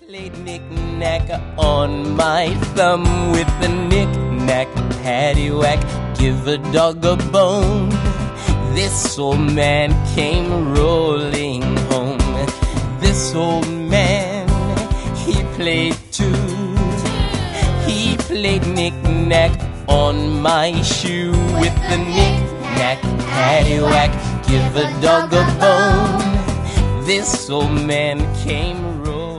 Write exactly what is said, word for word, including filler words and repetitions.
Played knick-knack on my thumb with the knick-knack, paddywhack, give a dog a bone. This old man came rolling home. This old man, he played too. He played knick-knack on my shoe with the knick-knack, paddywhack, give a dog a bone. This old man came rolling